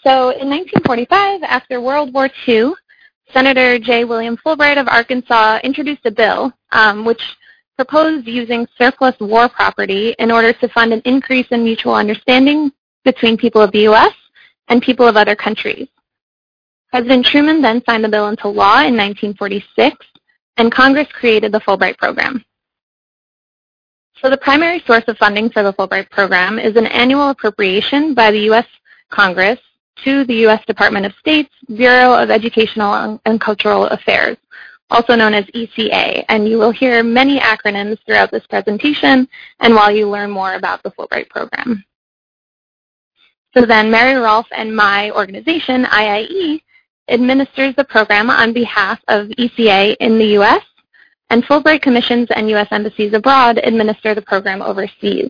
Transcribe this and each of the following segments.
So in 1945, after World War II, Senator J. William Fulbright of Arkansas introduced a bill which proposed using surplus war property in order to fund an increase in mutual understanding between people of the U.S. and people of other countries. President Truman then signed the bill into law in 1946, and Congress created the Fulbright program. So the primary source of funding for the Fulbright program is an annual appropriation by the U.S. Congress to the U.S. Department of State's Bureau of Educational and Cultural Affairs, also known as ECA, and you will hear many acronyms throughout this presentation and while you learn more about the Fulbright program. So then Mary Rolfe and my organization, IIE, administers the program on behalf of ECA in the U.S., and Fulbright commissions and U.S. embassies abroad administer the program overseas.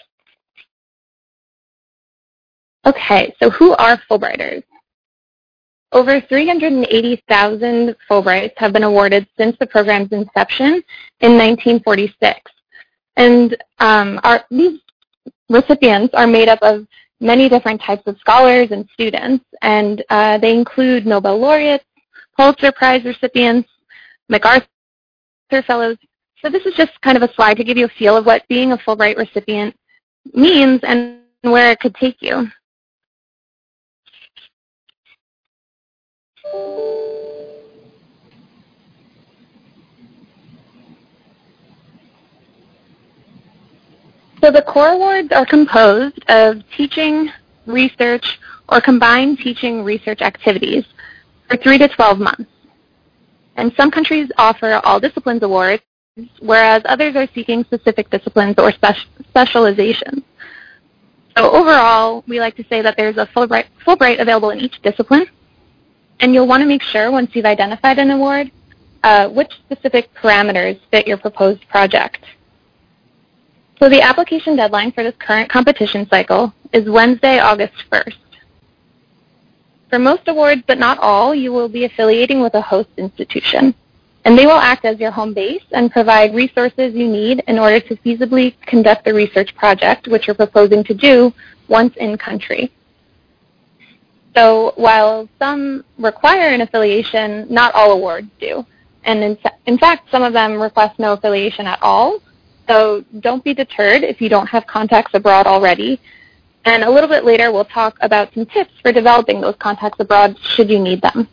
Okay, so who are Fulbrighters? Over 380,000 Fulbrights have been awarded since the program's inception in 1946. And these recipients are made up of many different types of scholars and students, and they include Nobel laureates, Pulitzer Prize recipients, MacArthur Fellows. So this is just kind of a slide to give you a feel of what being a Fulbright recipient means and where it could take you. So the core awards are composed of teaching, research, or combined teaching research activities for 3 to 12 months. And some countries offer all disciplines awards, whereas others are seeking specific disciplines or specializations. So overall, we like to say that there's a Fulbright available in each discipline, and you'll want to make sure once you've identified an award, which specific parameters fit your proposed project. So the application deadline for this current competition cycle is Wednesday, August 1st. For most awards, but not all, you will be affiliating with a host institution, and they will act as your home base and provide resources you need in order to feasibly conduct the research project, which you're proposing to do once in country. So while some require an affiliation, not all awards do. And in fact, some of them request no affiliation at all. So don't be deterred if you don't have contacts abroad already. And a little bit later, we'll talk about some tips for developing those contacts abroad should you need them.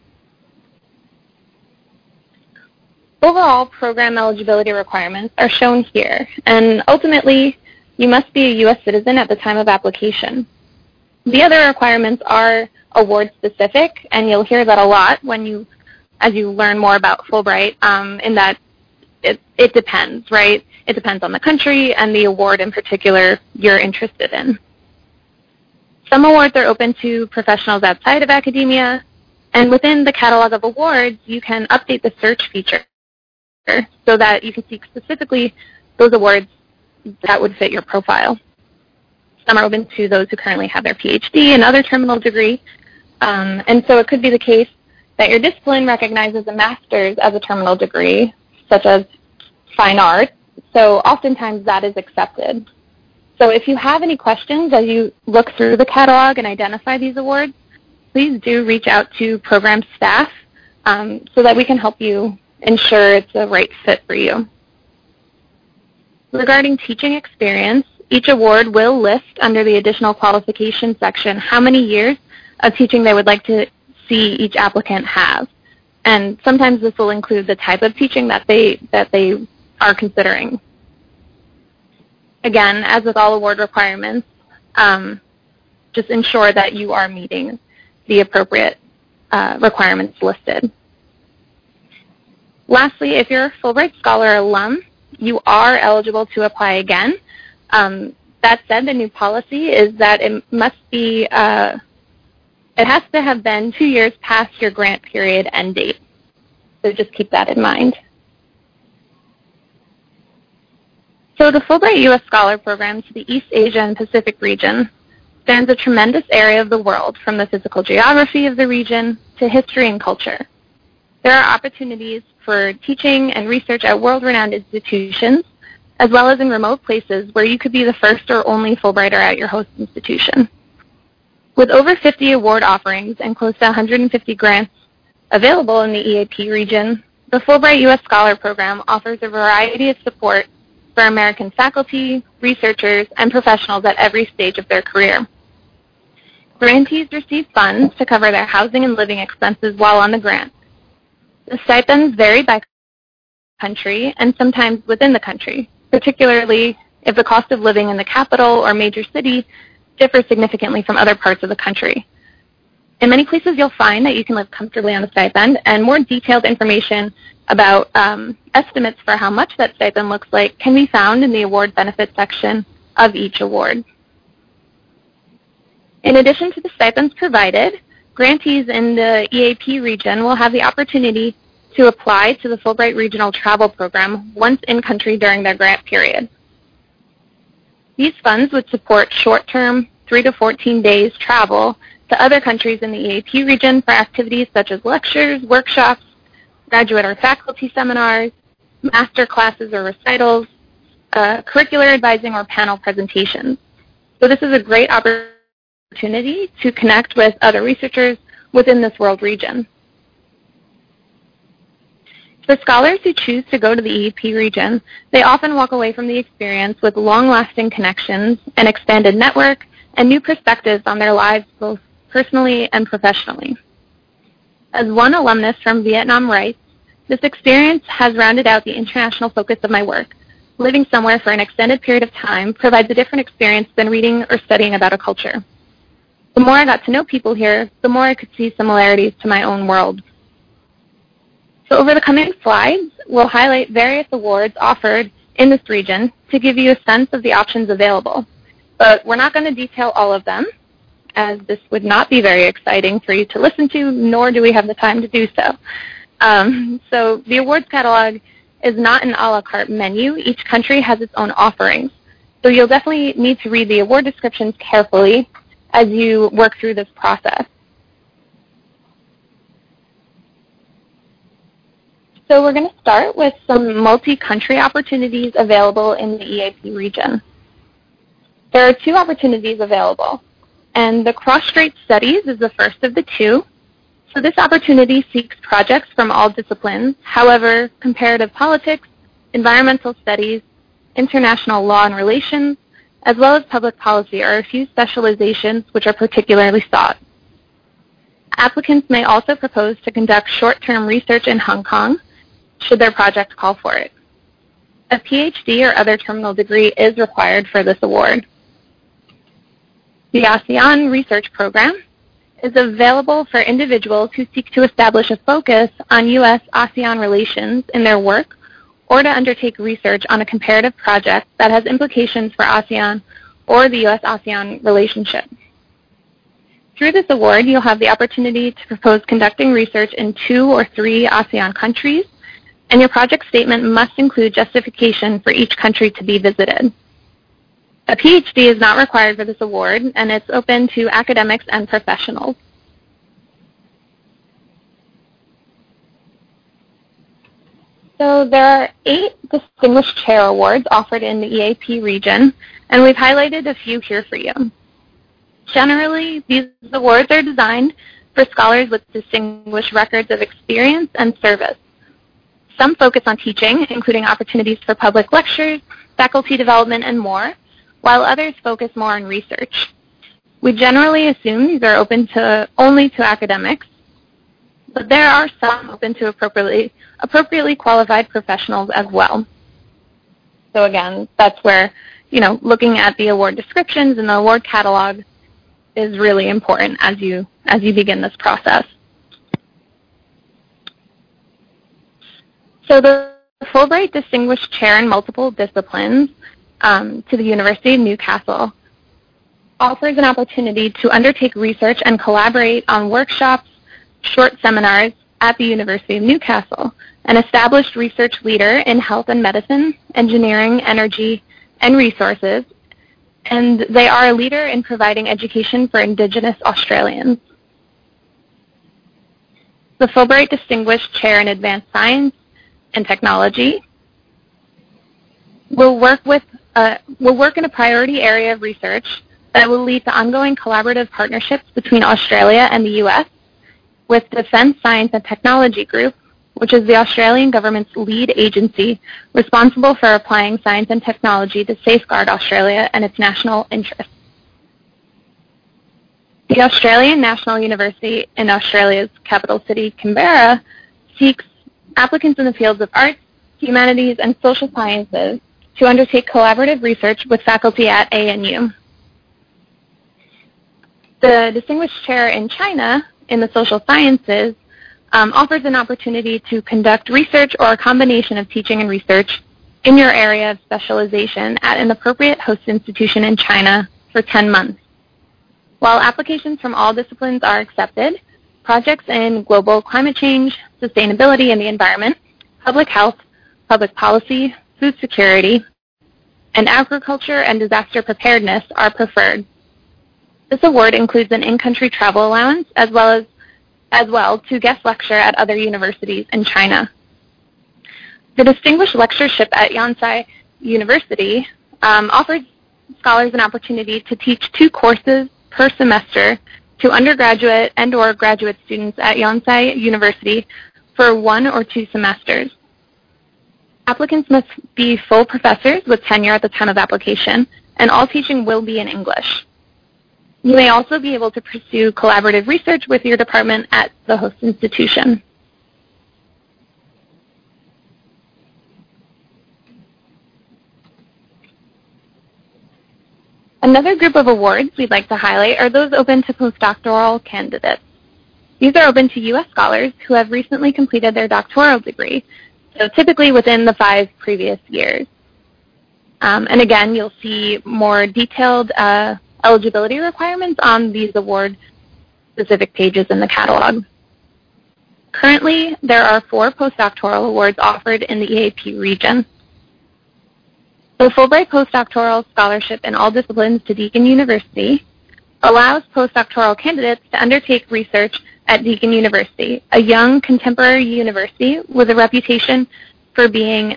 Overall program eligibility requirements are shown here. And ultimately, you must be a U.S. citizen at the time of application. The other requirements are award-specific, and you'll hear that a lot as you learn more about Fulbright, in that it depends, right? It depends on the country and the award in particular you're interested in. Some awards are open to professionals outside of academia, and within the catalog of awards, you can update the search feature so that you can seek specifically those awards that would fit your profile. Some are open to those who currently have their PhD and other terminal degree, and so it could be the case that your discipline recognizes a master's as a terminal degree, such as fine arts, so oftentimes that is accepted. So if you have any questions as you look through the catalog and identify these awards, please do reach out to program staff so that we can help you ensure it's the right fit for you. Regarding teaching experience, each award will list under the additional qualification section how many years of teaching they would like to see each applicant have. And sometimes this will include the type of teaching that they are considering. Again, as with all award requirements, just ensure that you are meeting the appropriate requirements listed. Lastly, if you're a Fulbright Scholar alum, you are eligible to apply again. That said, the new policy is that it must be, it has to have been 2 years past your grant period end date. So just keep that in mind. So the Fulbright U.S. Scholar Program to the East Asia and Pacific region spans a tremendous area of the world, from the physical geography of the region to history and culture. There are opportunities for teaching and research at world-renowned institutions, as well as in remote places where you could be the first or only Fulbrighter at your host institution. With over 50 award offerings and close to 150 grants available in the EAP region, the Fulbright U.S. Scholar Program offers a variety of support for American faculty, researchers, and professionals at every stage of their career. Grantees receive funds to cover their housing and living expenses while on the grant. The stipends vary by country and sometimes within the country, particularly if the cost of living in the capital or major city differs significantly from other parts of the country. In many places, you'll find that you can live comfortably on a stipend, and more detailed information about estimates for how much that stipend looks like can be found in the award benefits section of each award. In addition to the stipends provided, grantees in the EAP region will have the opportunity to apply to the Fulbright Regional Travel Program once in country during their grant period. These funds would support short-term, 3 to 14 days travel to other countries in the EAP region for activities such as lectures, workshops, graduate or faculty seminars, master classes or recitals, curricular advising, or panel presentations. So this is a great opportunity to connect with other researchers within this world region. For scholars who choose to go to the EAP region, they often walk away from the experience with long-lasting connections, an expanded network, and new perspectives on their lives both personally and professionally. As one alumnus from Vietnam writes, this experience has rounded out the international focus of my work. Living somewhere for an extended period of time provides a different experience than reading or studying about a culture. The more I got to know people here, the more I could see similarities to my own world. So over the coming slides, we'll highlight various awards offered in this region to give you a sense of the options available. But we're not going to detail all of them, as this would not be very exciting for you to listen to, nor do we have the time to do so. So the awards catalog is not an a la carte menu. Each country has its own offerings. So you'll definitely need to read the award descriptions carefully as you work through this process. So we're going to start with some multi-country opportunities available in the EAP region. There are 2 opportunities available, and the Cross-Strait Studies is the first of the 2. So this opportunity seeks projects from all disciplines. However, comparative politics, environmental studies, international law and relations, as well as public policy are a few specializations which are particularly sought. Applicants may also propose to conduct short-term research in Hong Kong, should their project call for it. A PhD or other terminal degree is required for this award. The ASEAN Research Program is available for individuals who seek to establish a focus on U.S.-ASEAN relations in their work or to undertake research on a comparative project that has implications for ASEAN or the U.S.-ASEAN relationship. Through this award, you'll have the opportunity to propose conducting research in 2 or 3 ASEAN countries, and your project statement must include justification for each country to be visited. A PhD is not required for this award, and it's open to academics and professionals. So there are 8 Distinguished Chair Awards offered in the EAP region, and we've highlighted a few here for you. Generally, these awards are designed for scholars with distinguished records of experience and service. Some focus on teaching, including opportunities for public lectures, faculty development, and more, while others focus more on research. We generally assume these are open only to academics, but there are some open to appropriately qualified professionals as well. So again, that's where, looking at the award descriptions and the award catalog is really important as you begin this process. So the Fulbright Distinguished Chair in Multiple Disciplines to the University of Newcastle offers an opportunity to undertake research and collaborate on workshops, short seminars at the University of Newcastle, an established research leader in health and medicine, engineering, energy, and resources, and they are a leader in providing education for Indigenous Australians. The Fulbright Distinguished Chair in Advanced Science and Technology will work in a priority area of research that will lead to ongoing collaborative partnerships between Australia and the U.S. with Defence Science and Technology Group, which is the Australian government's lead agency responsible for applying science and technology to safeguard Australia and its national interests. The Australian National University in Australia's capital city, Canberra, seeks applicants in the fields of arts, humanities, and social sciences to undertake collaborative research with faculty at ANU. The Distinguished Chair in China in the Social Sciences offers an opportunity to conduct research or a combination of teaching and research in your area of specialization at an appropriate host institution in China for 10 months. While applications from all disciplines are accepted, projects in global climate change, sustainability and the environment, public health, public policy, food security, and agriculture and disaster preparedness are preferred. This award includes an in-country travel allowance as well to guest lecture at other universities in China. The Distinguished Lectureship at Yonsei University offers scholars an opportunity to teach 2 courses per semester to undergraduate and or graduate students at Yonsei University for 1 or 2 semesters. Applicants must be full professors with tenure at the time of application, and all teaching will be in English. You may also be able to pursue collaborative research with your department at the host institution. Another group of awards we'd like to highlight are those open to postdoctoral candidates. These are open to U.S. scholars who have recently completed their doctoral degree, so typically within the 5 previous years. And again, you'll see more detailed eligibility requirements on these award-specific pages in the catalog. Currently, there are 4 postdoctoral awards offered in the EAP region. The Fulbright Postdoctoral Scholarship in all disciplines to Deakin University allows postdoctoral candidates to undertake research at Deakin University, a young contemporary university with a reputation for being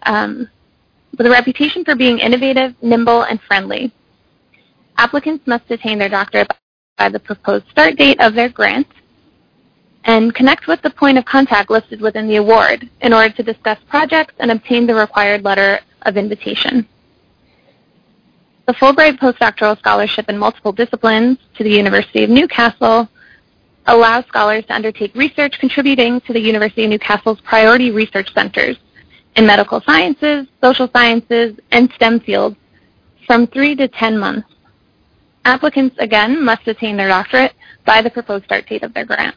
innovative, nimble, and friendly. Applicants must attain their doctorate by the proposed start date of their grant and connect with the point of contact listed within the award in order to discuss projects and obtain the required letter of invitation. The Fulbright Postdoctoral Scholarship in multiple disciplines to the University of Newcastle allows scholars to undertake research contributing to the University of Newcastle's priority research centers in medical sciences, social sciences, and STEM fields from 3 to 10 months. Applicants, again, must attain their doctorate by the proposed start date of their grant.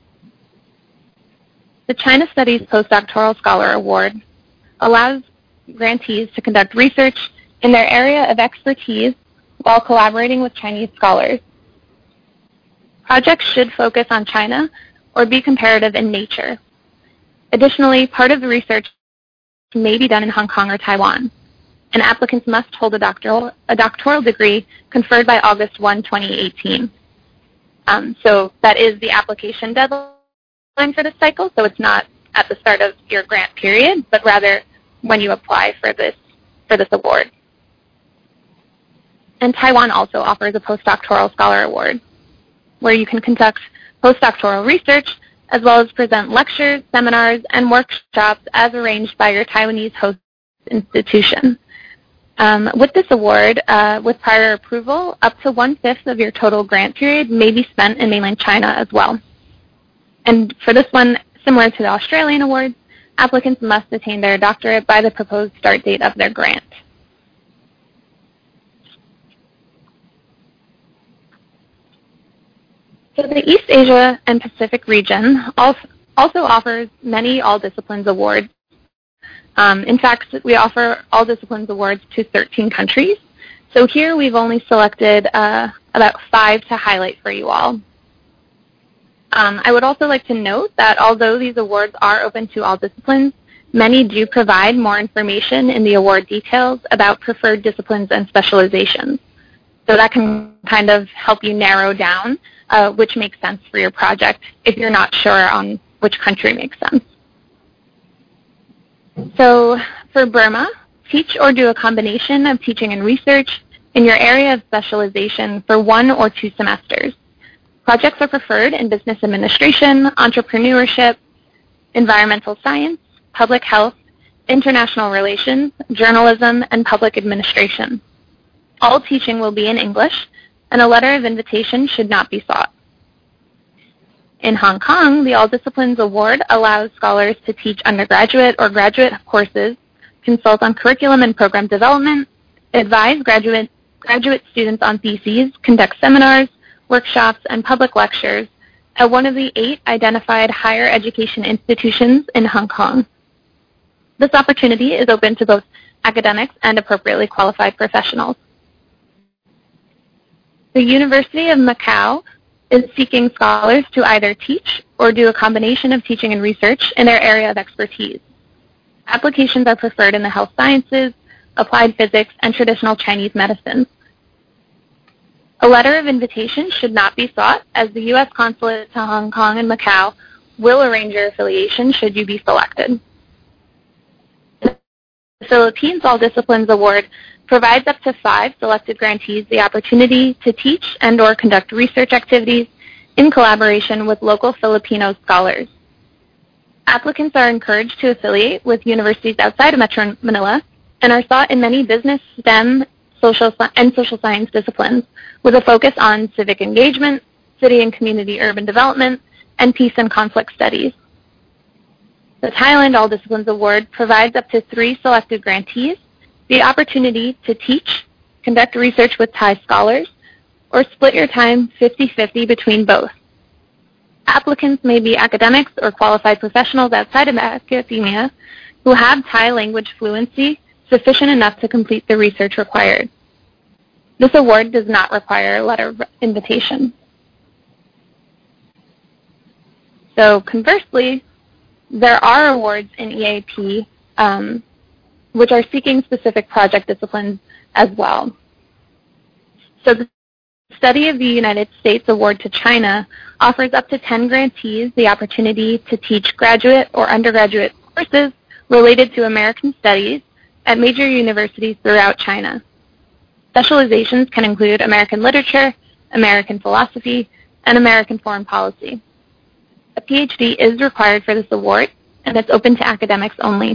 The China Studies Postdoctoral Scholar Award allows grantees to conduct research in their area of expertise while collaborating with Chinese scholars. Projects should focus on China or be comparative in nature. Additionally, part of the research may be done in Hong Kong or Taiwan, and applicants must hold a doctoral degree conferred by August 1, 2018. So that is the application deadline for this cycle, so it's not at the start of your grant period, but rather when you apply for this award. And Taiwan also offers a postdoctoral scholar award, where you can conduct postdoctoral research as well as present lectures, seminars, and workshops as arranged by your Taiwanese host institution. With this award, with prior approval, up to 1/5 of your total grant period may be spent in mainland China as well. And for this one, similar to the Australian awards, applicants must attain their doctorate by the proposed start date of their grant. So the East Asia and Pacific region also offers many all disciplines awards. In fact, we offer all disciplines awards to 13 countries. So here we've only selected about 5 to highlight for you all. I would also like to note that although these awards are open to all disciplines, many do provide more information in the award details about preferred disciplines and specializations. So that can kind of help you narrow down which makes sense for your project if you're not sure on which country makes sense. So for Burma, teach or do a combination of teaching and research in your area of specialization for 1 or 2 semesters. Projects are preferred in business administration, entrepreneurship, environmental science, public health, international relations, journalism, and public administration. All teaching will be in English, and a letter of invitation should not be sought. In Hong Kong, the All Disciplines Award allows scholars to teach undergraduate or graduate courses, consult on curriculum and program development, advise graduate students on theses, conduct seminars, workshops, and public lectures at one of the 8 identified higher education institutions in Hong Kong. This opportunity is open to both academics and appropriately qualified professionals. The University of Macau is seeking scholars to either teach or do a combination of teaching and research in their area of expertise. Applications are preferred in the health sciences, applied physics, and traditional Chinese medicine. A letter of invitation should not be sought, as the U.S. Consulate to Hong Kong and Macau will arrange your affiliation should you be selected. The Philippines All Disciplines Award provides up to 5 selected grantees the opportunity to teach and or conduct research activities in collaboration with local Filipino scholars. Applicants are encouraged to affiliate with universities outside of Metro Manila and are sought in many business, STEM, social science disciplines with a focus on civic engagement, city and community urban development, and peace and conflict studies. The Thailand All Disciplines Award provides up to 3 selected grantees the opportunity to teach, conduct research with Thai scholars, or split your time 50-50 between both. Applicants may be academics or qualified professionals outside of academia who have Thai language fluency sufficient enough to complete the research required. This award does not require a letter of invitation. So conversely, there are awards in EAP which are seeking specific project disciplines as well. So the Study of the United States Award to China offers up to 10 grantees the opportunity to teach graduate or undergraduate courses related to American studies at major universities throughout China. Specializations can include American literature, American philosophy, and American foreign policy. A PhD is required for this award, and it's open to academics only.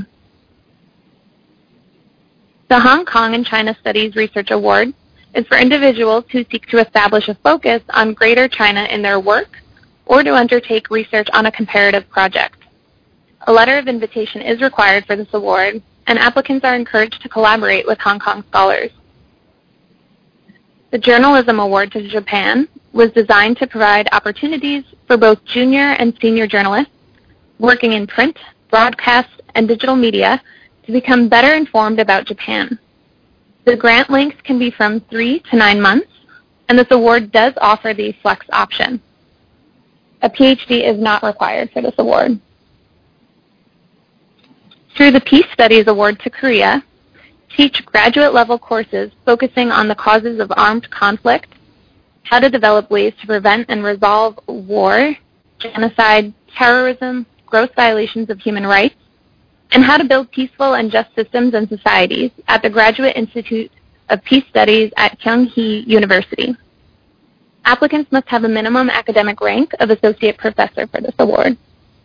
The Hong Kong and China Studies Research Award is for individuals who seek to establish a focus on Greater China in their work or to undertake research on a comparative project. A letter of invitation is required for this award, and applicants are encouraged to collaborate with Hong Kong scholars. The Journalism Award to Japan was designed to provide opportunities for both junior and senior journalists working in print, broadcast, and digital media to become better informed about Japan. The grant length can be from 3 to 9 months, and this award does offer the flex option. A PhD is not required for this award. Through the Peace Studies Award to Korea, teach graduate-level courses focusing on the causes of armed conflict, how to develop ways to prevent and resolve war, genocide, terrorism, gross violations of human rights, and how to build peaceful and just systems and societies at the Graduate Institute of Peace Studies at Kyung-hee University. Applicants must have a minimum academic rank of associate professor for this award.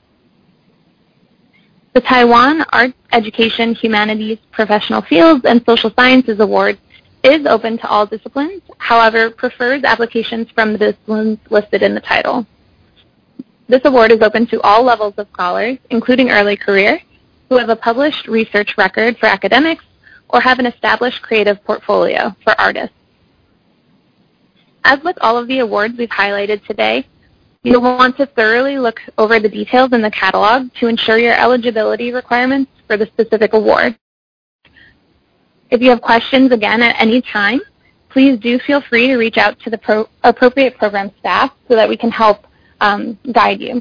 The Taiwan Art, Education, Humanities, Professional Fields, and Social Sciences Award is open to all disciplines, however, prefers applications from the disciplines listed in the title. This award is open to all levels of scholars, including early career, who have a published research record for academics or have an established creative portfolio for artists. As with all of the awards we've highlighted today, you'll want to thoroughly look over the details in the catalog to ensure your eligibility requirements for the specific award. If you have questions, again, at any time, please do feel free to reach out to the appropriate program staff so that we can help guide you.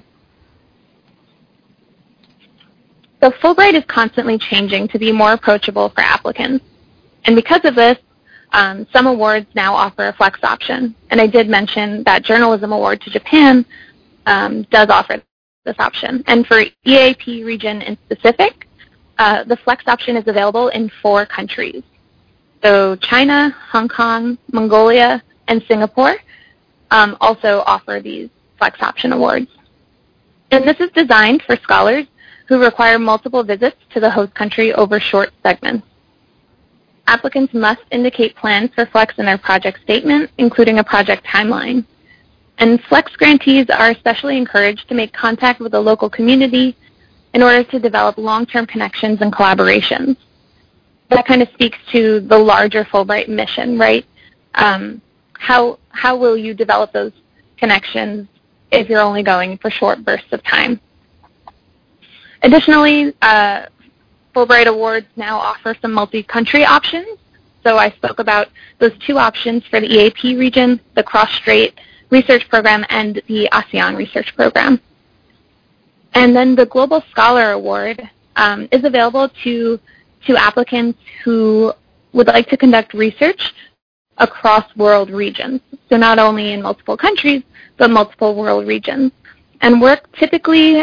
So Fulbright is constantly changing to be more approachable for applicants. And because of this, some awards now offer a flex option. And I did mention that Journalism Award to Japan does offer this option. And for EAP region in specific, the flex option is available in 4 countries. So China, Hong Kong, Mongolia, and Singapore also offer these Flex Option Awards. And this is designed for scholars who require multiple visits to the host country over short segments. Applicants must indicate plans for Flex in their project statement, including a project timeline. And Flex grantees are especially encouraged to make contact with the local community in order to develop long-term connections and collaborations. That kind of speaks to the larger Fulbright mission, right? How will you develop those connections if you're only going for short bursts of time? Additionally, Fulbright Awards now offer some multi-country options. So I spoke about those two options for the EAP region, the Cross-Strait Research Program and the ASEAN Research Program. And then the Global Scholar Award is available to applicants who would like to conduct research across world regions. So not only in multiple countries, but multiple world regions. And work typically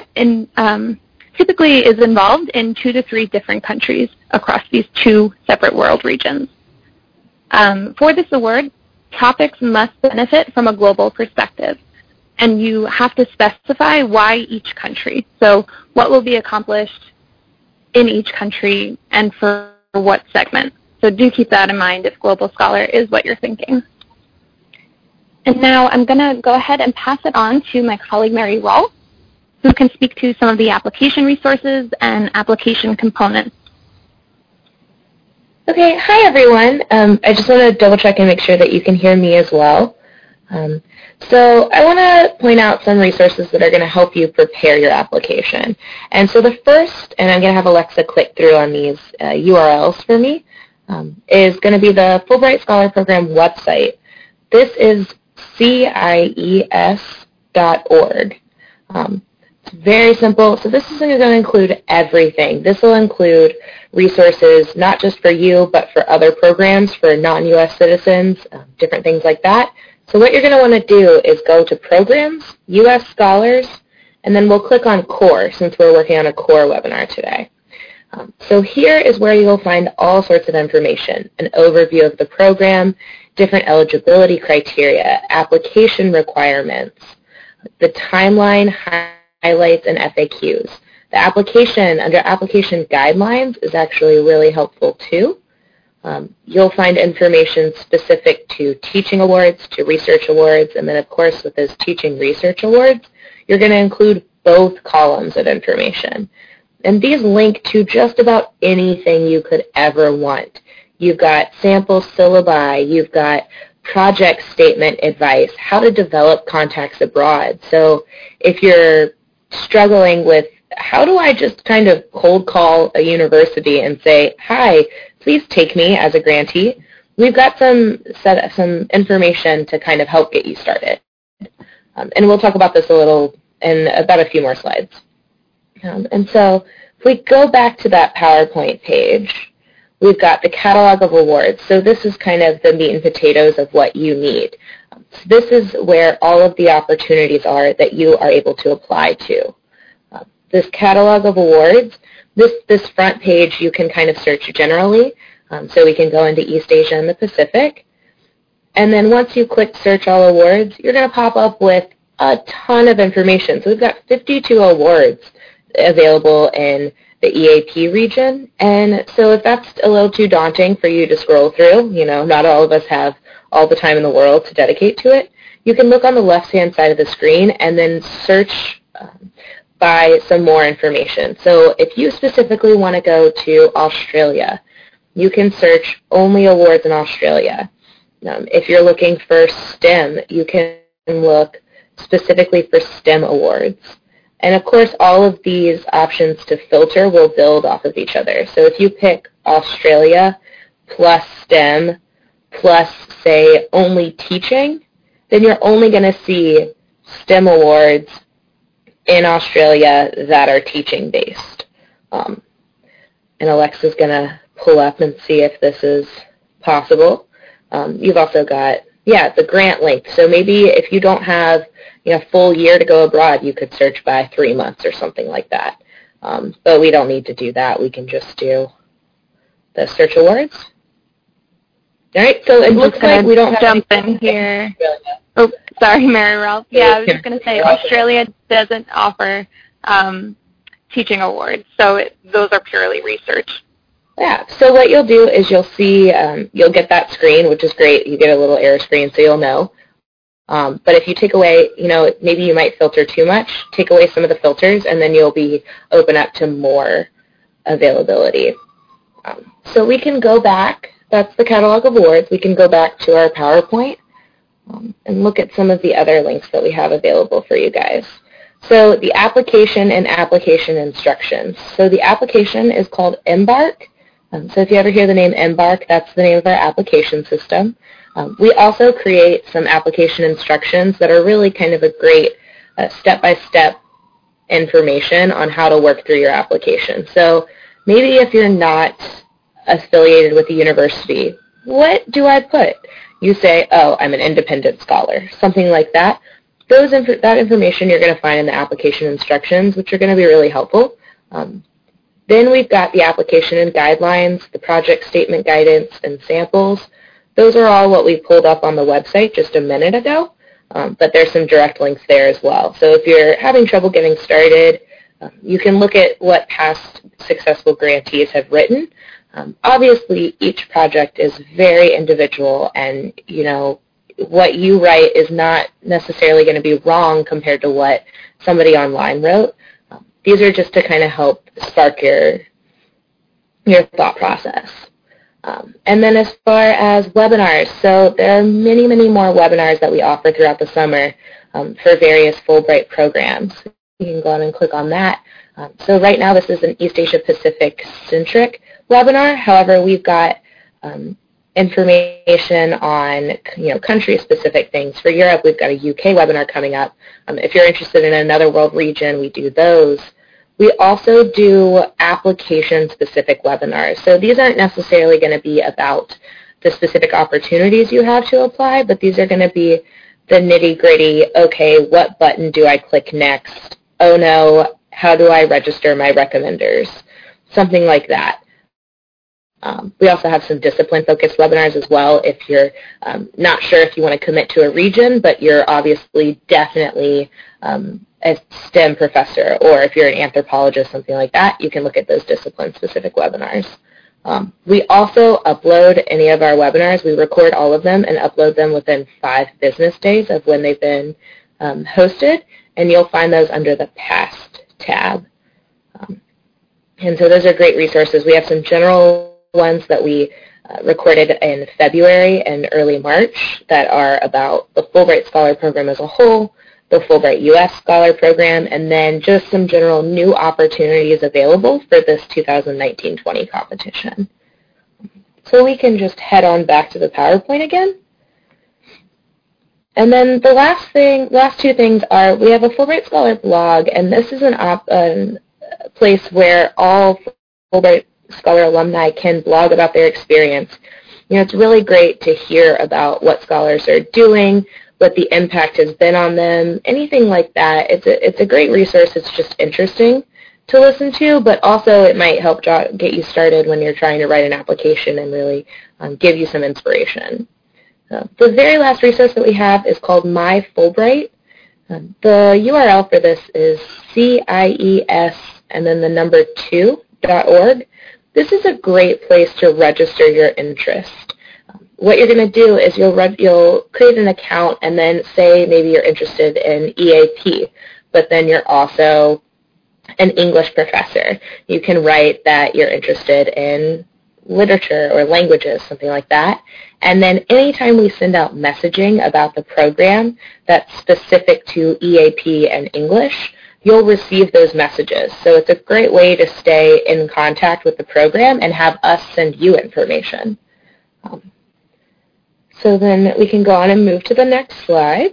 is involved in 2 to 3 different countries across these 2 separate world regions. For this award, topics must benefit from a global perspective, and you have to specify why each country. So what will be accomplished in each country and for what segment. So do keep that in mind if Global Scholar is what you're thinking. And now I'm going to go ahead and pass it on to my colleague Mary Rawl, who can speak to some of the application resources and application components. Okay, hi everyone. I just want to double check and make sure that you can hear me as well. So I want to point out some resources that are going to help you prepare your application. And so the first, and I'm going to have Alexa click through on these URLs for me, is going to be the Fulbright Scholar Program website. This is CIES.org. It's very simple. So this is going to include everything. This will include resources not just for you, but for other programs for non-U.S. citizens, different things like that. So what you're going to want to do is go to Programs, U.S. Scholars, and then we'll click on Core since we're working on a Core webinar today. So here is where you'll find all sorts of information, an overview of the program, different eligibility criteria, application requirements, the timeline, highlights, and FAQs. The application, under Application Guidelines, is actually really helpful too. You'll find information specific to teaching awards, to research awards, and then of course with those teaching research awards, you're going to include both columns of information. And these link to just about anything you could ever want. You've got sample syllabi, you've got project statement advice, how to develop contacts abroad. So if you're struggling with how do I just kind of cold call a university and say, hi, please take me as a grantee, we've got some information to kind of help get you started. And we'll talk about this a little in about a few more slides. And so if we go back to that PowerPoint page, we've got the catalog of awards. So this is kind of the meat and potatoes of what you need. So this is where all of the opportunities are that you are able to apply to. This catalog of awards, this front page you can kind of search generally. So we can go into East Asia and the Pacific. And then once you click Search All Awards, you're going to pop up with a ton of information. So we've got 52 awards available in the EAP region. And so if that's a little too daunting for you to scroll through, you know, not all of us have all the time in the world to dedicate to it, you can look on the left-hand side of the screen and then search by some more information. So if you specifically want to go to Australia, you can search only awards in Australia. If you're looking for STEM, you can look specifically for STEM awards. And of course, all of these options to filter will build off of each other. So if you pick Australia plus STEM plus, say, only teaching, then you're only going to see STEM awards in Australia that are teaching-based. And Alexa's going to pull up and see if this is possible. You've also got, the grant length. So maybe if you don't have a full year to go abroad, you could search by 3 months or something like that. But we don't need to do that. We can just do the search awards. All right, so it looks like we don't have jump in here. Oh, sorry, Mary Ralph. Yeah, I was just going to say Australia doesn't offer teaching awards, so those are purely research. Yeah, so what you'll do is you'll see, you'll get that screen, which is great. You get a little error screen so you'll know. But if you take away, maybe you might filter too much, take away some of the filters, and then you'll be open up to more availability. So we can go back. That's the catalog of awards. We can go back to our PowerPoint and look at some of the other links that we have available for you guys. So the application and application instructions. So the application is called Embark. So if you ever hear the name Embark, that's the name of our application system. We also create some application instructions that are really kind of a great step-by-step information on how to work through your application. So maybe if you're not affiliated with the university, what do I put? You say, oh, I'm an independent scholar, something like that. That information you're going to find in the application instructions, which are going to be really helpful. Then we've got the application and guidelines, the project statement guidance, and samples. Those are all what we pulled up on the website just a minute ago, but there's some direct links there as well. So if you're having trouble getting started, you can look at what past successful grantees have written. Obviously, each project is very individual, and what you write is not necessarily going to be wrong compared to what somebody online wrote. These are just to kind of help spark your thought process. And then as far as webinars, so there are many, many more webinars that we offer throughout the summer for various Fulbright programs. You can go on and click on that. So right now this is an East Asia Pacific centric webinar. However, we've got information on country-specific things. For Europe, we've got a UK webinar coming up. If you're interested in another world region, we do those. We also do application-specific webinars. So these aren't necessarily going to be about the specific opportunities you have to apply, but these are going to be the nitty-gritty, okay, what button do I click next? Oh no, how do I register my recommenders? Something like that. We also have some discipline-focused webinars as well if you're not sure if you want to commit to a region, but you're obviously definitely a STEM professor, or if you're an anthropologist, something like that, you can look at those discipline-specific webinars. We also upload any of our webinars. We record all of them and upload them within 5 business days of when they've been hosted, and you'll find those under the Past tab. And so those are great resources. We have some general ones that we recorded in February and early March that are about the Fulbright Scholar Program as a whole, the Fulbright U.S. Scholar Program, and then just some general new opportunities available for this 2019-20 competition. So we can just head on back to the PowerPoint again. And then the last two things are we have a Fulbright Scholar blog, and this is a place where all Fulbright Scholar alumni can blog about their experience. It's really great to hear about what scholars are doing, what the impact has been on them, anything like that. It's a great resource. It's just interesting to listen to, but also it might help get you started when you're trying to write an application and really give you some inspiration. The very last resource that we have is called My Fulbright. The URL for this is CIES and then the number 2.org. This is a great place to register your interest. What you're going to do is you'll create an account and then say maybe you're interested in EAP, but then you're also an English professor. You can write that you're interested in literature or languages, something like that. And then anytime we send out messaging about the program that's specific to EAP and English, you'll receive those messages. So it's a great way to stay in contact with the program and have us send you information. So then we can go on and move to the next slide.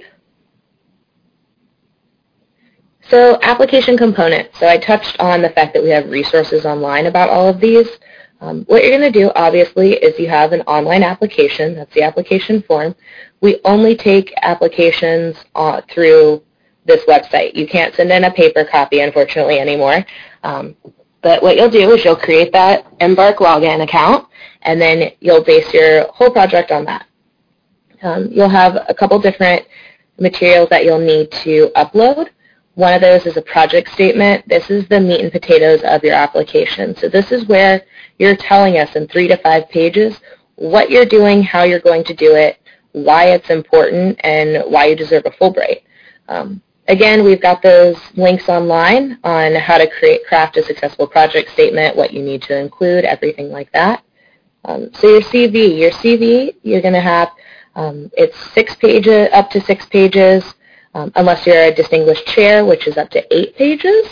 So application components. So I touched on the fact that we have resources online about all of these. What you're going to do, obviously, is you have an online application. That's the application form. We only take applications through this website. You can't send in a paper copy, unfortunately, anymore. But what you'll do is you'll create that Embark login account, and then you'll base your whole project on that. You'll have a couple different materials that you'll need to upload. One of those is a project statement. This is the meat and potatoes of your application. So this is where you're telling us in 3 to 5 pages what you're doing, how you're going to do it, why it's important, and why you deserve a Fulbright. Again, we've got those links online on how to craft a successful project statement, what you need to include, everything like that. So your CV, you're going to have, it's 6 pages, up to 6 pages, unless you're a distinguished chair, which is up to 8 pages.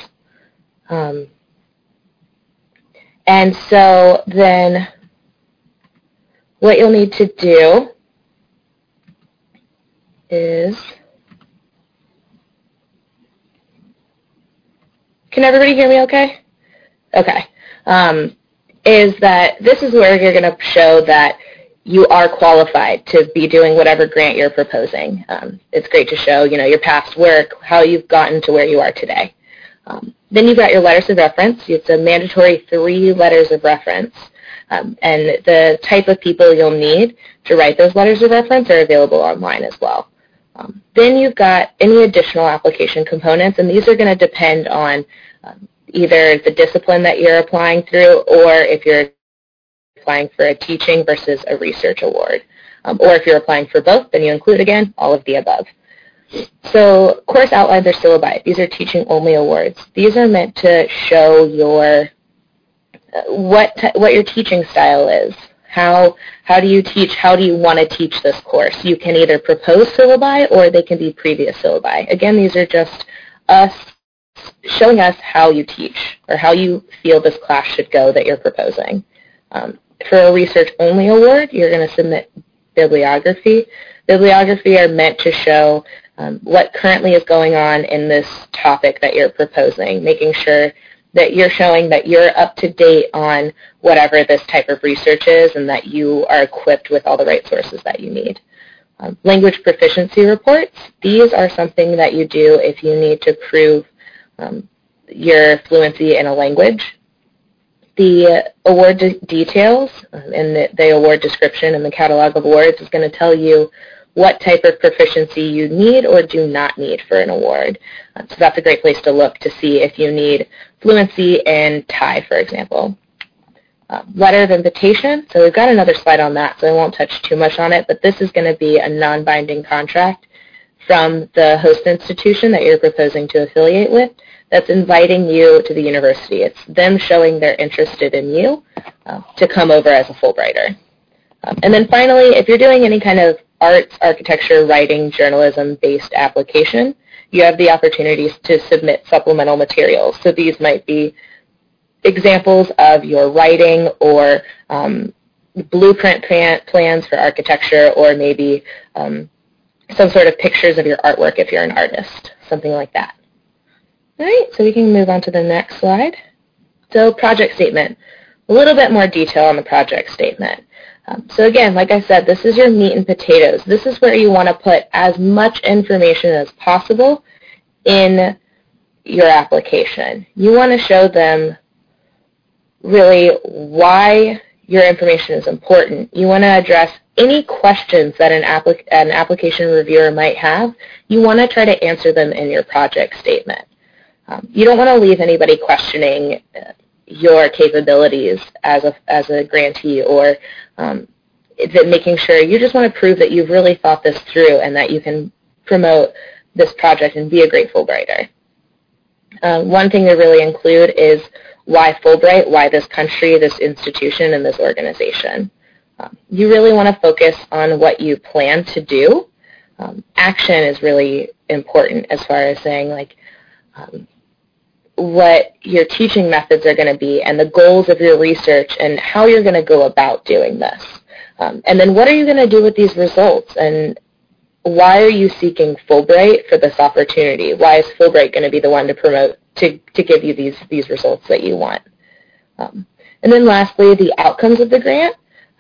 And so then what you'll need to do is, can everybody hear me okay? Okay. Is that this is where you're going to show that you are qualified to be doing whatever grant you're proposing. It's great to show, your past work, how you've gotten to where you are today. Then you've got your letters of reference. It's a mandatory 3 letters of reference. And the type of people you'll need to write those letters of reference are available online as well. Then you've got any additional application components, and these are going to depend on either the discipline that you're applying through, or if you're applying for a teaching versus a research award. Or if you're applying for both, then you include, again, all of the above. So course outlines are syllabi. These are teaching-only awards. These are meant to show your what your teaching style is. How do you teach? How do you want to teach this course? You can either propose syllabi or they can be previous syllabi. Again, these are just us showing us how you teach or how you feel this class should go that you're proposing. For a research-only award, you're going to submit bibliography. Bibliography are meant to show what currently is going on in this topic that you're proposing, making sure that you're showing that you're up to date on whatever this type of research is and that you are equipped with all the right sources that you need. Language proficiency reports, these are something that you do if you need to prove your fluency in a language. The award details and the award description and the catalog of awards is going to tell you what type of proficiency you need or do not need for an award. So that's a great place to look to see if you need fluency in Thai, for example. Letter of invitation, so we've got another slide on that, so I won't touch too much on it, but this is going to be a non-binding contract from the host institution that you're proposing to affiliate with that's inviting you to the university. It's them showing they're interested in you to come over as a Fulbrighter. And then finally, if you're doing any kind of arts, architecture, writing, journalism-based application, you have the opportunities to submit supplemental materials. So these might be examples of your writing or blueprint plans for architecture, or maybe some sort of pictures of your artwork if you're an artist, something like that. All right, so we can move on to the next slide. So project statement, a little bit more detail on the project statement. So again, like I said, this is your meat and potatoes. This is where you want to put as much information as possible in your application. You want to show them really why your information is important. You want to address any questions that an application reviewer might have. You want to try to answer them in your project statement. You don't want to leave anybody questioning your capabilities as a grantee, or making sure you just want to prove that you've really thought this through and that you can promote this project and be a great Fulbrighter. One thing to really include is why Fulbright, why this country, this institution, and this organization. You really want to focus on what you plan to do. Action is really important as far as saying, like, what your teaching methods are going to be and the goals of your research and how you're going to go about doing this. And then what are you going to do with these results, and why are you seeking Fulbright for this opportunity? Why is Fulbright going to be the one to promote, to give you these results that you want? And then lastly, the outcomes of the grant.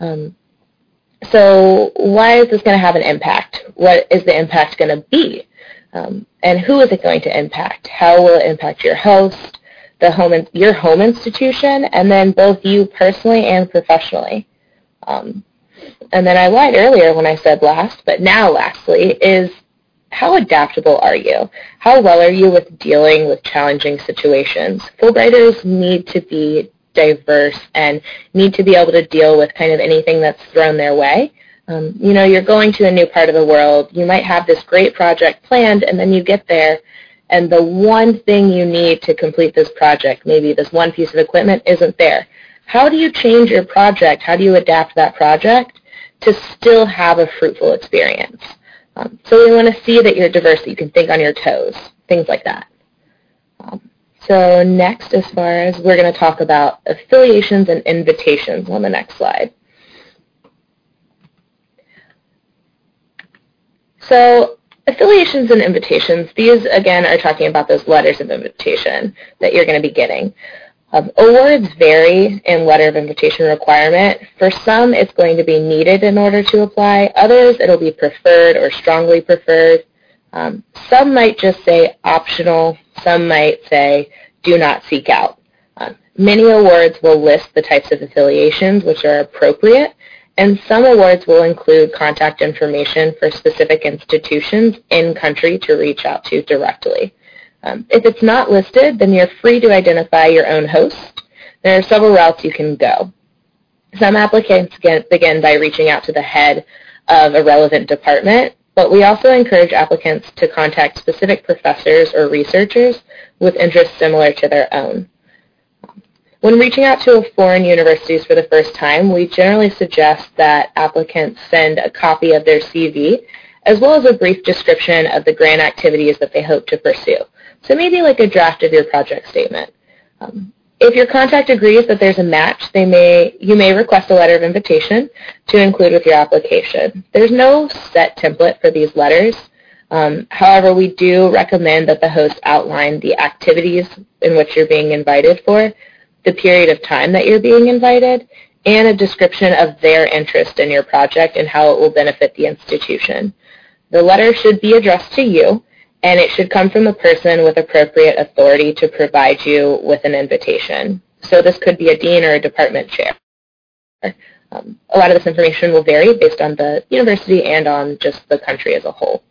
So why is this going to have an impact? What is the impact going to be? And who is it going to impact? How will it impact your host, your home institution, and then both you personally and professionally. And then I lied earlier when I said last, but now lastly is how adaptable are you? How well are you with dealing with challenging situations? Fulbrighters need to be diverse and need to be able to deal with kind of anything that's thrown their way. You're going to a new part of the world. You might have this great project planned, and then you get there, and the one thing you need to complete this project, maybe this one piece of equipment, isn't there. How do you change your project? How do you adapt that project to still have a fruitful experience? So we want to see that you're diverse, that you can think on your toes, things like that. So next, as far as we're going to talk about affiliations and invitations on the next slide. So affiliations and invitations, these again are talking about those letters of invitation that you're going to be getting. Awards vary in letter of invitation requirement. For some, it's going to be needed in order to apply. Others, it'll be preferred or strongly preferred. Some might just say optional. Some might say do not seek out. Many awards will list the types of affiliations which are appropriate, and some awards will include contact information for specific institutions in country to reach out to directly. If it's not listed, then you're free to identify your own host. There are several routes you can go. Some applicants begin by reaching out to the head of a relevant department, but we also encourage applicants to contact specific professors or researchers with interests similar to their own. When reaching out to foreign universities for the first time, we generally suggest that applicants send a copy of their CV as well as a brief description of the grant activities that they hope to pursue. So maybe like a draft of your project statement. If your contact agrees that there's a match, you may request a letter of invitation to include with your application. There's no set template for these letters. However, we do recommend that the host outline the activities in which you're being invited for, the period of time that you're being invited, and a description of their interest in your project and how it will benefit the institution. The letter should be addressed to you, and it should come from a person with appropriate authority to provide you with an invitation. So this could be a dean or a department chair. A lot of this information will vary based on the university and on just the country as a whole.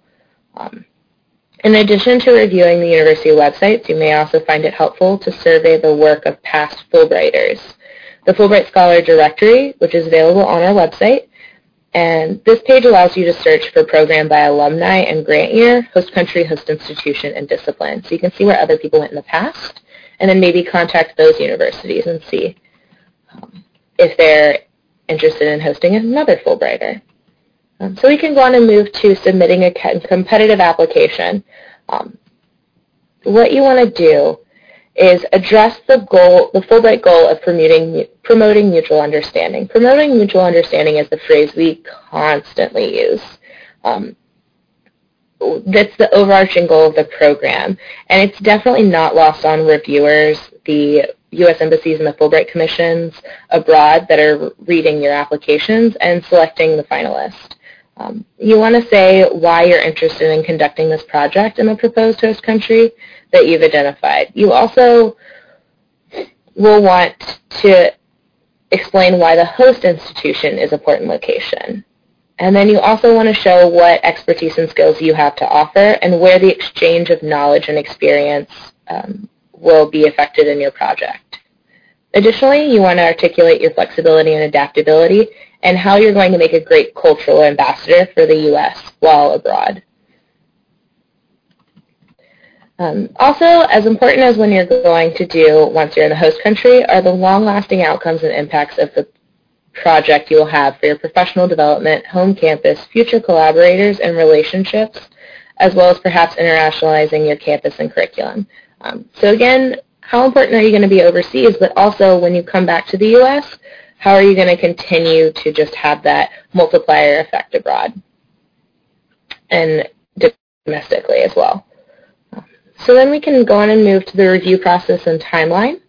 In addition to reviewing the university websites, you may also find it helpful to survey the work of past Fulbrighters. The Fulbright Scholar Directory, which is available on our website, and this page allows you to search for program by alumni and grant year, host country, host institution, and discipline. So you can see where other people went in the past, and then maybe contact those universities and see if they're interested in hosting another Fulbrighter. So we can go on and move to submitting a competitive application. What you want to do is address the Fulbright goal of promoting mutual understanding. Promoting mutual understanding is the phrase we constantly use. That's the overarching goal of the program, and it's definitely not lost on reviewers, the U.S. embassies and the Fulbright commissions abroad that are reading your applications and selecting the finalist. You want to say why you're interested in conducting this project in the proposed host country that you've identified. You also will want to explain why the host institution is a port and location. And then you also want to show what expertise and skills you have to offer and where the exchange of knowledge and experience will be affected in your project. Additionally, you want to articulate your flexibility and adaptability and how you're going to make a great cultural ambassador for the U.S. while abroad. Also, as important as when you're going to do once you're in the host country are the long-lasting outcomes and impacts of the project you will have for your professional development, home campus, future collaborators and relationships, as well as perhaps internationalizing your campus and curriculum. So again, how important are you going to be overseas, but also when you come back to the U.S., how are you going to continue to just have that multiplier effect abroad and domestically as well? So then we can go on and move to the review process and timeline.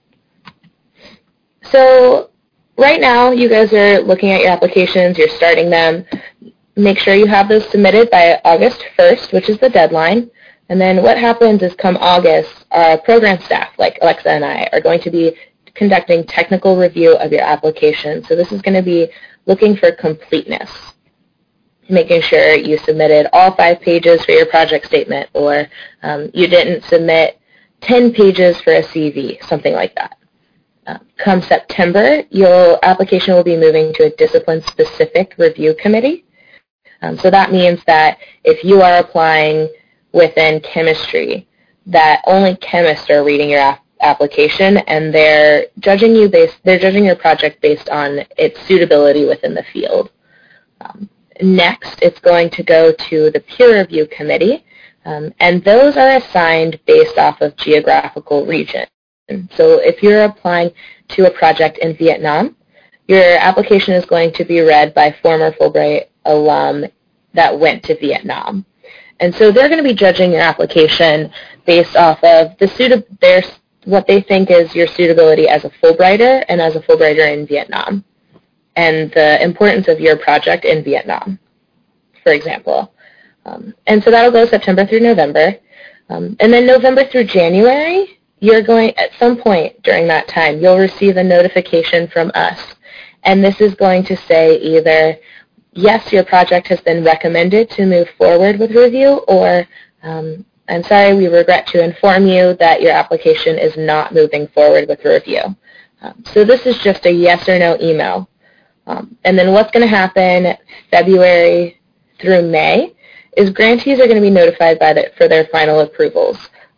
So right now, you guys are looking at your applications, you're starting them. Make sure you have those submitted by August 1st, which is the deadline. And then what happens is come August, our program staff, like Alexa and I, are going to be conducting technical review of your application. So this is going to be looking for completeness, making sure you submitted all 5 pages for your project statement, or you didn't submit 10 pages for a CV, something like that. Come September, your application will be moving to a discipline-specific review committee. So that means that if you are applying within chemistry, that only chemists are reading your application, and they're judging your project based on its suitability within the field. Next, it's going to go to the peer review committee, and those are assigned based off of geographical region. So if you're applying to a project in Vietnam, your application is going to be read by former Fulbright alum that went to Vietnam. And so they're going to be judging your application based off of what they think is your suitability as a Fulbrighter and as a Fulbrighter in Vietnam, and the importance of your project in Vietnam, for example. And so that'll go September through November. And then November through January, at some point during that time, you'll receive a notification from us. And this is going to say either, yes, your project has been recommended to move forward with review, or I'm sorry, we regret to inform you that your application is not moving forward with review. So this is just a yes or no email. And then what's going to happen February through May is grantees are going to be notified for their final approvals.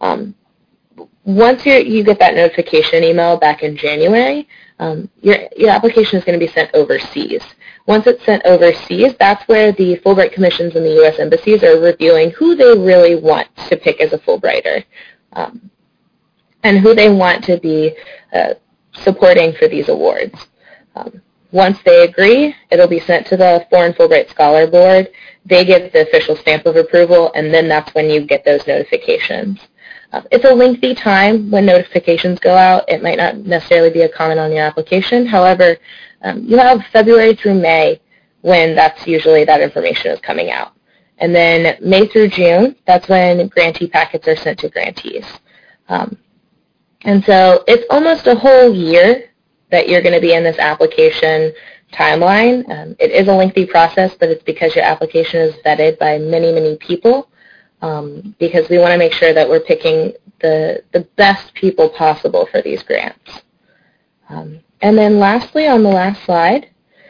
Once you get that notification email back in January, your application is going to be sent overseas. Once it's sent overseas, that's where the Fulbright commissions in the U.S. embassies are reviewing who they really want to pick as a Fulbrighter, and who they want to be supporting for these awards. Once they agree, it'll be sent to the Foreign Fulbright Scholar Board. They give the official stamp of approval, and then that's when you get those notifications. It's a lengthy time when notifications go out. It might not necessarily be a comment on your application. However, you have February through May when that's usually that information is coming out. And then May through June, that's when grantee packets are sent to grantees. And so it's almost a whole year that you're going to be in this application timeline. It is a lengthy process, but it's because your application is vetted by many, many people, because we want to make sure that we're picking the best people possible for these grants. And then lastly, on the last slide,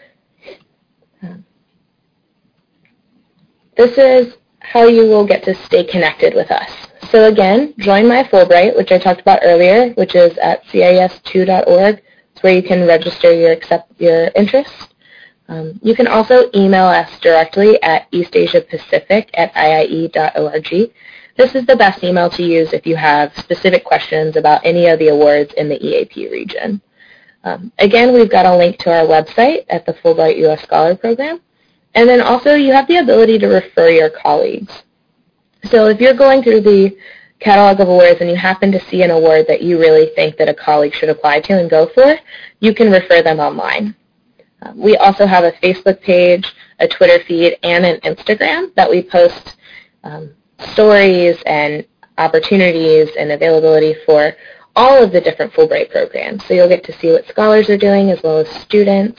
this is how you will get to stay connected with us. So again, join My Fulbright, which I talked about earlier, which is at CIS2.org. It's where you can register your interest. You can also email us directly at eastasiapacific@iie.org. This is the best email to use if you have specific questions about any of the awards in the EAP region. Again, we've got a link to our website at the Fulbright U.S. Scholar Program. And then also you have the ability to refer your colleagues. So if you're going through the catalog of awards and you happen to see an award that you really think that a colleague should apply to and go for, you can refer them online. We also have a Facebook page, a Twitter feed, and an Instagram that we post stories and opportunities and availability for all of the different Fulbright programs. So you'll get to see what scholars are doing as well as students.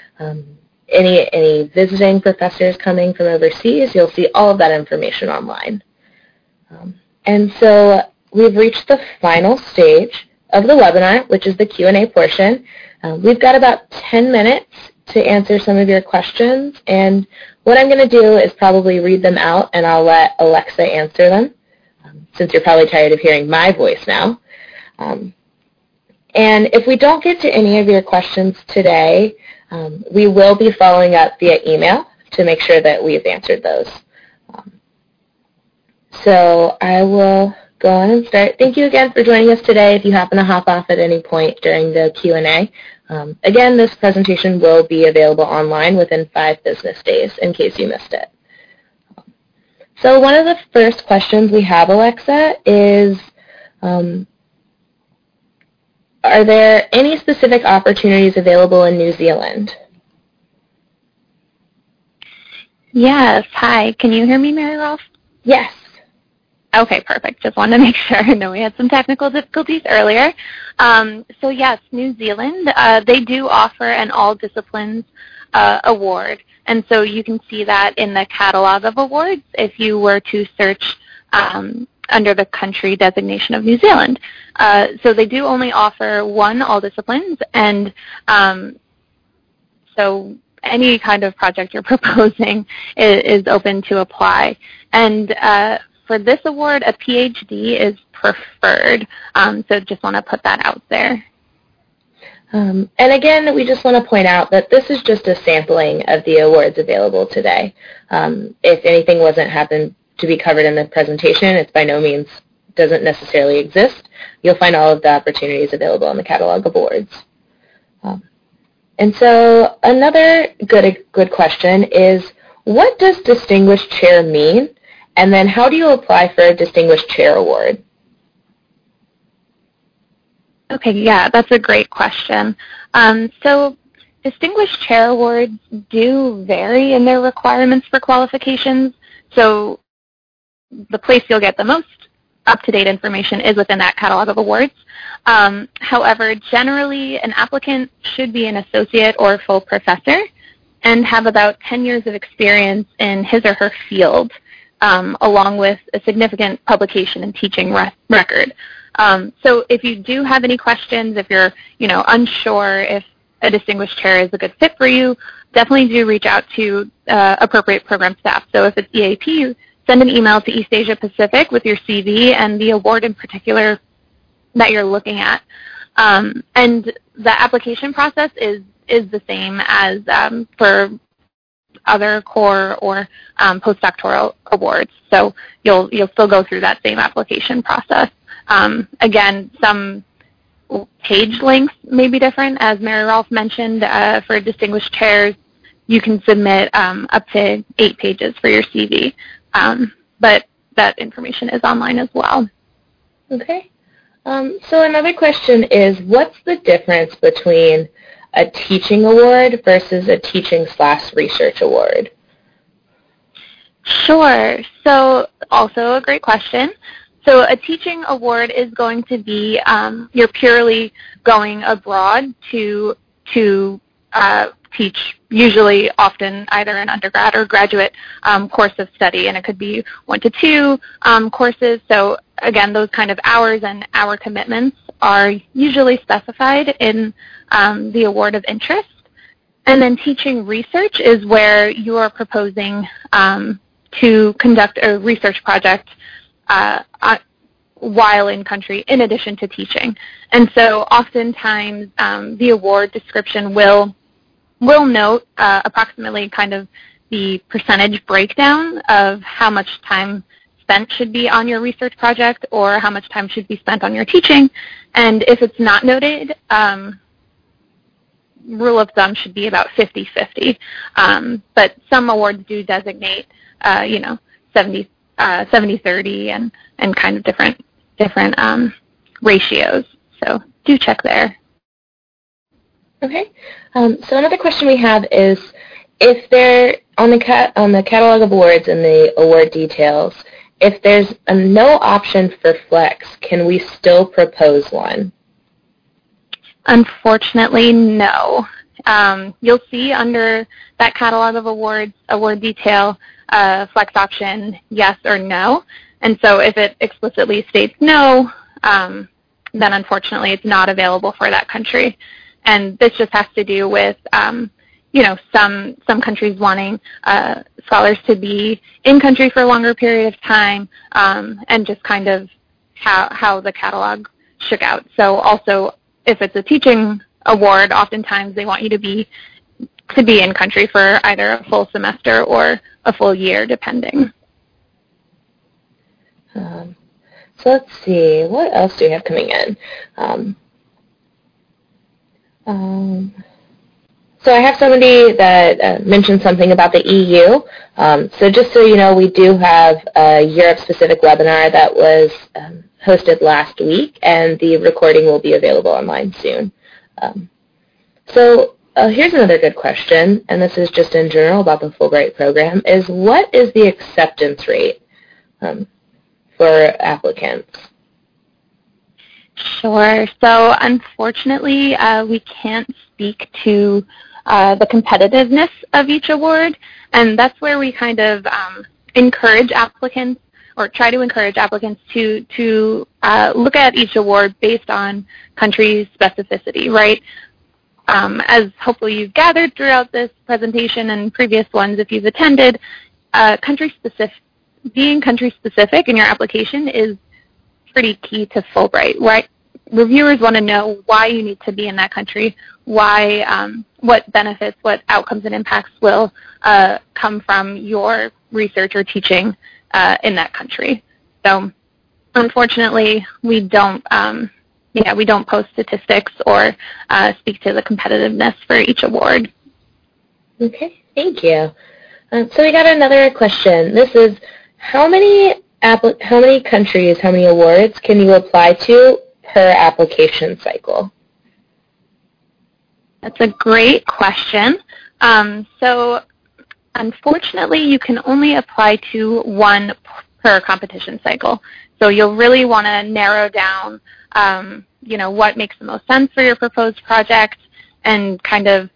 Any visiting professors coming from overseas, you'll see all of that information online. And so we've reached the final stage of the webinar, which is the Q&A portion. We've got about 10 minutes to answer some of your questions, and what I'm going to do is probably read them out, and I'll let Alexa answer them, since you're probably tired of hearing my voice now. And if we don't get to any of your questions today, we will be following up via email to make sure that we've answered those. So I will go on and start. Thank you again for joining us today. If you happen to hop off at any point during the Q&A, again, this presentation will be available online within 5 business days in case you missed it. So one of the first questions we have, Alexa, is are there any specific opportunities available in New Zealand? Yes. Hi. Can you hear me, Mary Rolfe? Yes. Okay, perfect. Just wanted to make sure. I know we had some technical difficulties earlier. So yes, New Zealand, they do offer an all disciplines award. And so you can see that in the catalog of awards if you were to search under the country designation of New Zealand. So they do only offer one all disciplines, and so any kind of project you're proposing is open to apply. And for this award, a PhD is preferred. So just want to put that out there. And again, we just want to point out that this is just a sampling of the awards available today. If anything wasn't happened to be covered in the presentation, it's by no means doesn't necessarily exist. You'll find all of the opportunities available in the catalog of awards. And so another good question is, what does Distinguished Chair mean? And then how do you apply for a Distinguished Chair Award? Okay, yeah, that's a great question. So Distinguished Chair Awards do vary in their requirements for qualifications. So the place you'll get the most up-to-date information is within that catalog of awards. However, generally, an applicant should be an associate or full professor and have about 10 years of experience in his or her field, along with a significant publication and teaching record. So if you do have any questions, if you're unsure if a distinguished chair is a good fit for you, definitely do reach out to appropriate program staff. So if it's EAP, send an email to East Asia Pacific with your CV and the award in particular that you're looking at. And the application process is the same as for other core or postdoctoral awards. So you'll still go through that same application process. Again, some page lengths may be different. As Mary Rolfe mentioned, for distinguished chairs, you can submit up to 8 pages for your CV. But that information is online as well. Okay. So another question is, what's the difference between a teaching award versus a teaching/research award? Sure. So also a great question. So a teaching award is going to be, you're purely going abroad to teach, usually often either an undergrad or graduate course of study, and it could be 1 to 2 courses. So again, those kind of hours and hour commitments are usually specified in the award of interest. And then teaching research is where you are proposing to conduct a research project while in country in addition to teaching. And so oftentimes the award description will note approximately kind of the percentage breakdown of how much time spent should be on your research project or how much time should be spent on your teaching. And if it's not noted, rule of thumb should be about 50-50. But some awards do designate, 70-30 and kind of different ratios. So do check there. Okay. So another question we have is, if there on the catalog of awards and the award details, if there's no option for flex, can we still propose one? Unfortunately, no. You'll see under that catalog of awards, award detail, flex option, yes or no. And so if it explicitly states no, then unfortunately it's not available for that country. And this just has to do with, some countries wanting scholars to be in country for a longer period of time, and just kind of how the catalog shook out. So also, if it's a teaching award, oftentimes they want you to be in country for either a full semester or a full year, depending. So let's see, what else do we have coming in? So I have somebody that mentioned something about the EU. So just so you know, we do have a Europe-specific webinar that was hosted last week, and the recording will be available online soon. So here's another good question, and this is just in general about the Fulbright program, is what is the acceptance rate for applicants? Sure. So unfortunately, we can't speak to the competitiveness of each award, and that's where we kind of encourage applicants, or try to encourage applicants to look at each award based on country specificity, right? As hopefully you've gathered throughout this presentation and previous ones if you've attended, being country-specific in your application is pretty key to Fulbright, right? Reviewers want to know why you need to be in that country, why, what benefits, what outcomes and impacts will come from your research or teaching in that country. So unfortunately, we don't post statistics or speak to the competitiveness for each award. Okay, thank you. So we got another question. This is, how many countries, how many awards can you apply to per application cycle? That's a great question. So unfortunately, you can only apply to one per competition cycle. So you'll really want to narrow down, what makes the most sense for your proposed project, and kind of,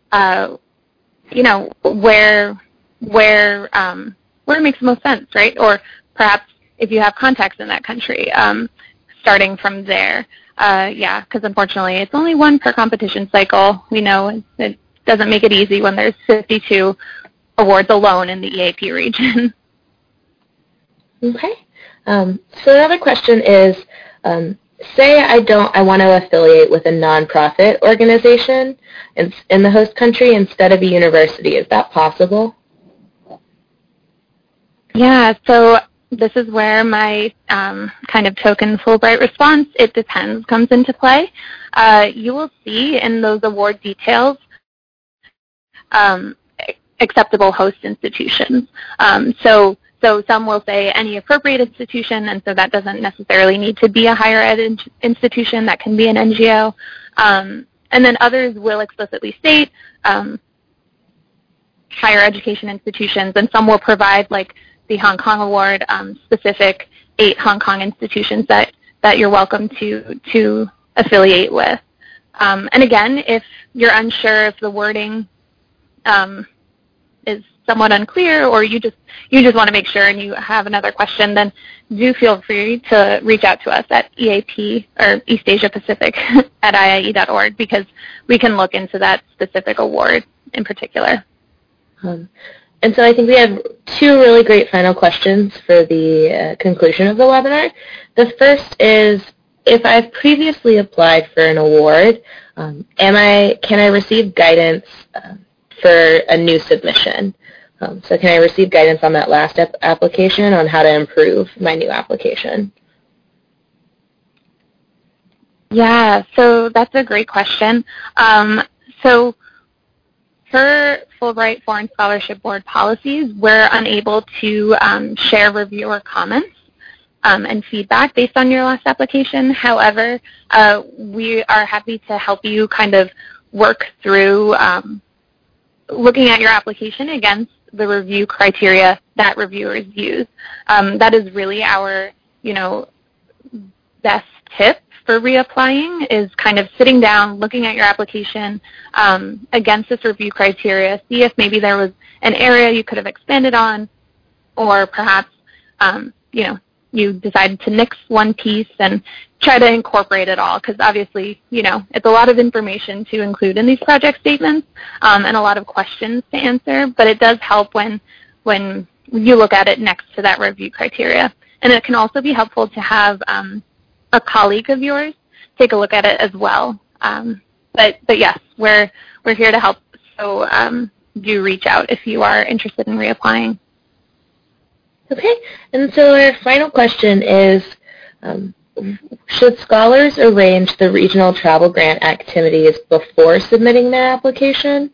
where it makes the most sense, right? Or perhaps if you have contacts in that country, starting from there. Because unfortunately, it's only one per competition cycle. We know it doesn't make it easy when there's 52 awards alone in the EAP region. Okay. So another question is, say I want to affiliate with a nonprofit organization in the host country instead of a university. Is that possible? Yeah, so this is where my kind of token Fulbright response, it depends, comes into play. You will see in those award details acceptable host institutions. So some will say any appropriate institution, and so that doesn't necessarily need to be a higher ed institution. That can be an NGO. And then others will explicitly state higher education institutions, and some will provide, like the Hong Kong Award, specific 8 Hong Kong institutions that you're welcome to affiliate with. And again, if you're unsure if the wording is somewhat unclear, or you just want to make sure and you have another question, then do feel free to reach out to us at EAP, or East Asia Pacific at IIE.org, because we can look into that specific award in particular. And so I think we have 2 really great final questions for the conclusion of the webinar. The first is, if I've previously applied for an award, can I receive guidance for a new submission? So can I receive guidance on that last application on how to improve my new application? Yeah, so that's a great question. So per Fulbright Foreign Scholarship Board policies, we're unable to share reviewer comments and feedback based on your last application. However, we are happy to help you kind of work through looking at your application against the review criteria that reviewers use. That is really our, best tip for reapplying, is kind of sitting down, looking at your application against this review criteria, see if maybe there was an area you could have expanded on, or perhaps, you decided to nix one piece and try to incorporate it all, because obviously, it's a lot of information to include in these project statements and a lot of questions to answer, but it does help when you look at it next to that review criteria. And it can also be helpful to have a colleague of yours take a look at it as well. But yes, we're here to help, so do reach out if you are interested in reapplying. Okay, and so our final question is, should scholars arrange the regional travel grant activities before submitting their application?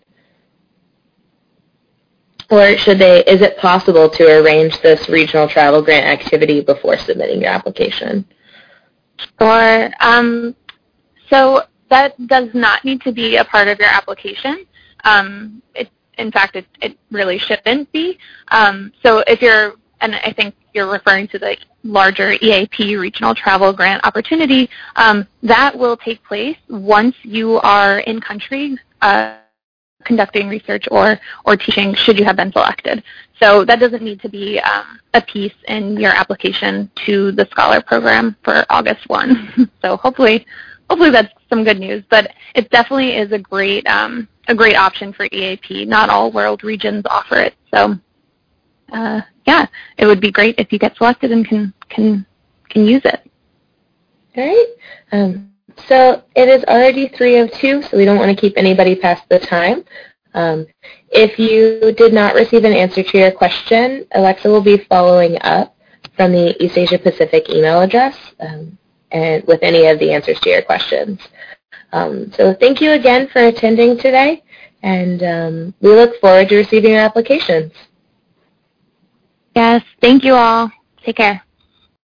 Or is it possible to arrange this regional travel grant activity before submitting your application? Or so that does not need to be a part of your application. In fact, it really shouldn't be. So if you're, and I think you're referring to the larger EAP regional travel grant opportunity, that will take place once you are in country conducting research or teaching, should you have been selected. So that doesn't need to be a piece in your application to the Scholar program for August 1. So hopefully that's some good news. But it definitely is a great option for EAP. Not all world regions offer it. So yeah, it would be great if you get selected and can use it. All right. So it is already 3:02, so we don't want to keep anybody past the time. If you did not receive an answer to your question, Alexa will be following up from the East Asia Pacific email address and with any of the answers to your questions. So thank you again for attending today, and we look forward to receiving your applications. Yes, thank you all. Take care.